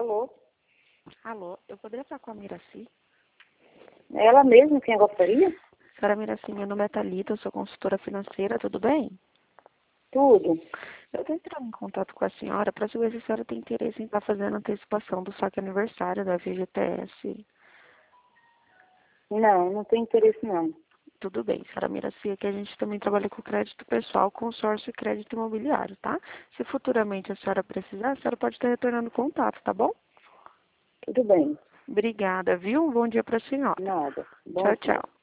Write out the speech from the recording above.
Alô? Alô, eu poderia falar com a Miraci? É ela mesma quem gostaria? Senhora Miraci, meu nome é Thalita, eu sou consultora financeira, tudo bem? Tudo. Eu estou entrando em contato com a senhora para saber se a senhora tem interesse em estar fazendo antecipação do saque aniversário da FGTS. Não tem interesse não. Tudo bem, senhora Miraci, aqui a gente também trabalha com crédito pessoal, consórcio e crédito imobiliário, tá? Se futuramente a senhora precisar, a senhora pode estar retornando contato, tá bom? Tudo bem. Obrigada, viu? Um bom dia para a senhora. Nada. Bom Tchau, dia. tchau.